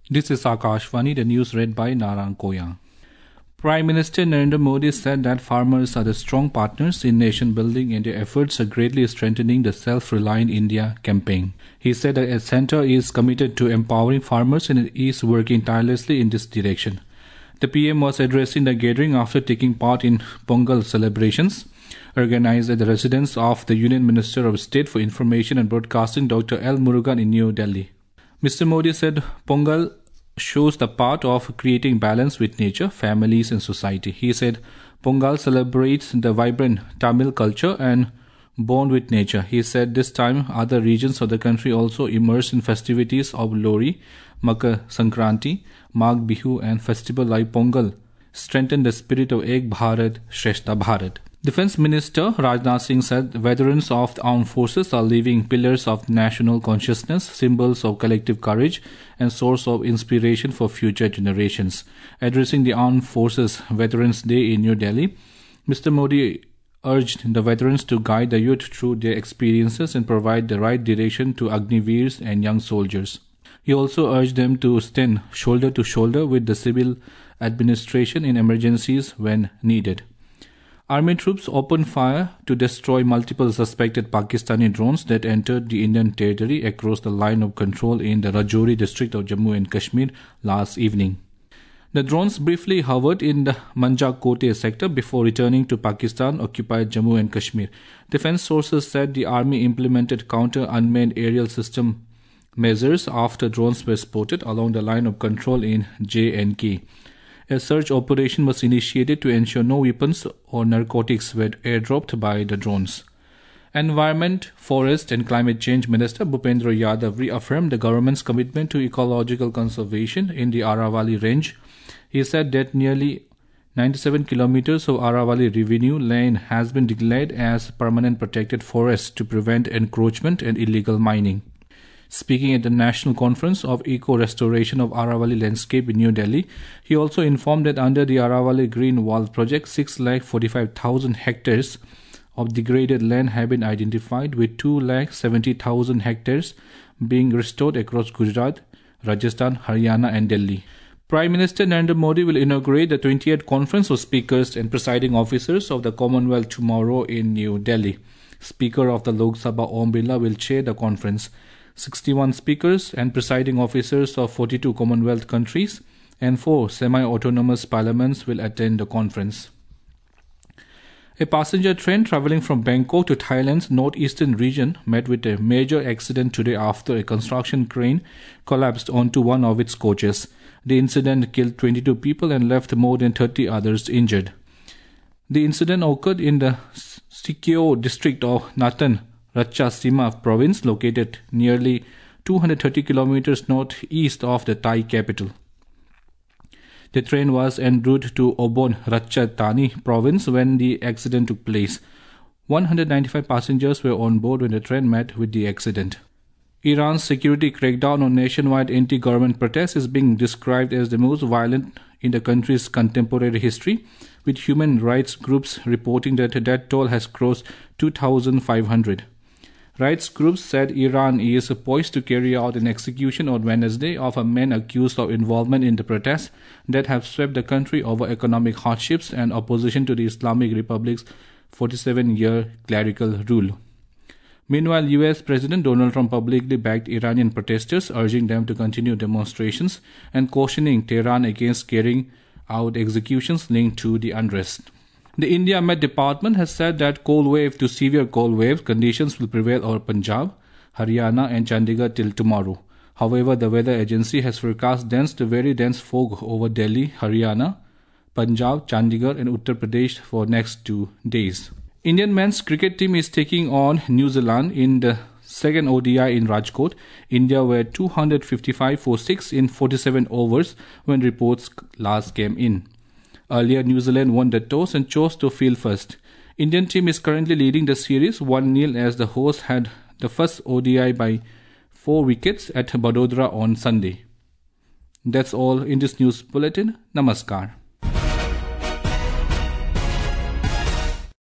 This is Akashvani, the news read by Narang Koyang. Prime Minister Narendra Modi said that farmers are the strong partners in nation building and their efforts are greatly strengthening the Self-Reliant India campaign. He said that the centre is committed to empowering farmers and is working tirelessly in this direction. The PM was addressing the gathering after taking part in Pongal celebrations organized at the residence of the Union Minister of State for Information and Broadcasting, Dr. L. Murugan, in New Delhi. Mr. Modi said Pongal shows the path of creating balance with nature, families and society. He said Pongal celebrates the vibrant Tamil culture and bond with nature. He said this time other regions of the country also immerse in festivities of Lori, Makar Sankranti, Magh Bihu and festival like Pongal strengthen the spirit of Ek Bharat, Shrestha Bharat. Defense Minister Rajnath Singh said veterans of the armed forces are living pillars of national consciousness, symbols of collective courage, and source of inspiration for future generations. Addressing the Armed Forces Veterans Day in New Delhi, Mr. Modi urged the veterans to guide the youth through their experiences and provide the right direction to Agniveers and young soldiers. He also urged them to stand shoulder to shoulder with the civil administration in emergencies when needed. Army troops opened fire to destroy multiple suspected Pakistani drones that entered the Indian territory across the line of control in the Rajouri district of Jammu and Kashmir last evening. The drones briefly hovered in the Manjakote sector before returning to Pakistan-occupied Jammu and Kashmir. Defense sources said the army implemented counter-unmanned aerial system measures after drones were spotted along the line of control in J&K. A search operation was initiated to ensure no weapons or narcotics were airdropped by the drones. Environment, Forest and Climate Change Minister Bhupendra Yadav reaffirmed the government's commitment to ecological conservation in the Aravalli range. He said that nearly 97 kilometers of Aravalli Revenue Lane has been declared as permanent protected forest to prevent encroachment and illegal mining. Speaking at the National Conference of Eco-Restoration of Aravalli Landscape in New Delhi, he also informed that under the Aravalli Green Wall project, 6,45,000 hectares of degraded land have been identified, with 2,70,000 hectares being restored across Gujarat, Rajasthan, Haryana and Delhi. Prime Minister Narendra Modi will inaugurate the 20th Conference of Speakers and Presiding Officers of the Commonwealth tomorrow in New Delhi. Speaker of the Lok Sabha Om Birla will chair the conference. 61 speakers and presiding officers of 42 Commonwealth countries and 4 semi-autonomous parliaments will attend the conference. A passenger train travelling from Bangkok to Thailand's northeastern region met with a major accident today after a construction crane collapsed onto one of its coaches. The incident killed 22 people and left more than 30 others injured. The incident occurred in the Sikkeo district of Nakhon Ratchasima province, located nearly 230 kilometers northeast of the Thai capital. The train was en route to Obon Ratchathani province when the accident took place. 195 passengers were on board when the train met with the accident. Iran's security crackdown on nationwide anti-government protests is being described as the most violent in the country's contemporary history, with human rights groups reporting that the death toll has crossed 2,500. Rights groups said Iran is poised to carry out an execution on Wednesday of a man accused of involvement in the protests that have swept the country over economic hardships and opposition to the Islamic Republic's 47-year clerical rule. Meanwhile, US President Donald Trump publicly backed Iranian protesters, urging them to continue demonstrations and cautioning Tehran against carrying out executions linked to the unrest. The India Met Department has said that cold wave to severe cold wave conditions will prevail over Punjab, Haryana and Chandigarh till tomorrow. However, the weather agency has forecast dense to very dense fog over Delhi, Haryana, Punjab, Chandigarh and Uttar Pradesh for next 2 days. Indian men's cricket team is taking on New Zealand in the second ODI in Rajkot. India were 255 for 6 in 47 overs when reports last came in. Earlier, New Zealand won the toss and chose to field first. Indian team is currently leading the series 1-0 as the host had the first ODI by 4 wickets at Vadodara on Sunday. That's all in this news bulletin. Namaskar.